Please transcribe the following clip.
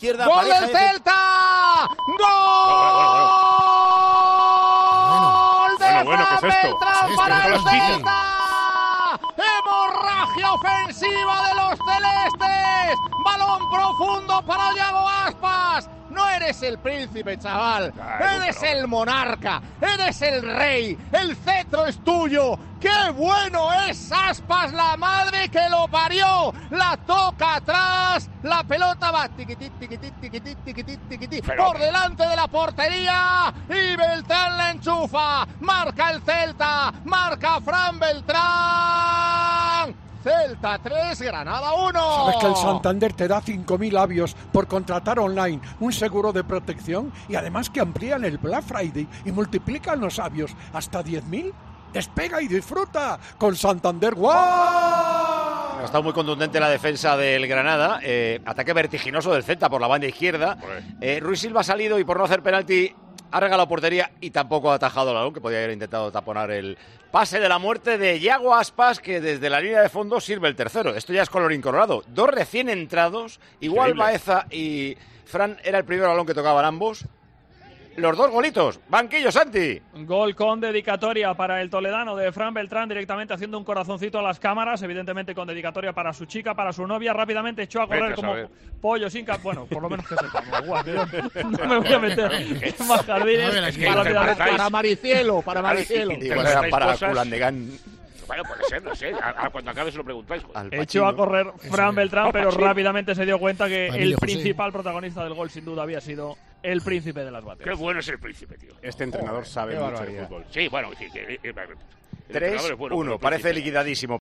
izquierda. ¡Gol del Celta! ¡Gol de Fran Beltrán para el Celta! ¡Hemorragia ofensiva de los celestes! ¡Balón profundo para Yago Aspas! No eres el príncipe, chaval. Eres el monarca. Eres el rey. El cetro es tuyo. ¡Qué bueno es Aspas, la madre que lo parió! La toca atrás. La pelota va tiquitit, tiquitit, tiquitit, tiquitit, tiquitit, por delante de la portería. Y Beltrán la enchufa. Marca el Celta. Marca Fran Beltrán. Celta 3, Granada 1. ¿Sabes que el Santander te da 5.000 avios por contratar online un seguro de protección y además que amplían el Black Friday y multiplican los avios hasta 10.000? Despega y disfruta con Santander One. Ha estado muy contundente la defensa del Granada. Ataque vertiginoso del Celta por la banda izquierda. Ruiz Silva ha salido y por no hacer penalti ha regalado portería y tampoco ha atajado el balón, que podía haber intentado taponar el pase de la muerte de Yago Aspas, que desde la línea de fondo sirve el tercero. Esto ya es colorín colorado. Dos recién entrados, igual increíble. Baeza y Fran era el primer balón que tocaban ambos. Los dos golitos. Banquillo, Santi. Gol con dedicatoria para el toledano de Fran Beltrán, directamente haciendo un corazoncito a las cámaras, evidentemente con dedicatoria para su chica, para su novia. Rápidamente echó a correr como pollo sin bueno, por lo menos que sepamos. No me voy a meter en más jardines. Para Maricielo, para Maricielo. Igual era para Culandegán. Bueno, puede ser, no sé. Cuando acabe se lo preguntáis. Echó a correr Fran Beltrán, pero rápidamente se dio cuenta que el principal protagonista del gol, sin duda, había sido el príncipe de las baterías. Qué bueno es el príncipe, tío. Este entrenador sabe mucho de fútbol. Sí, bueno. 3-1, parece liquidadísimo.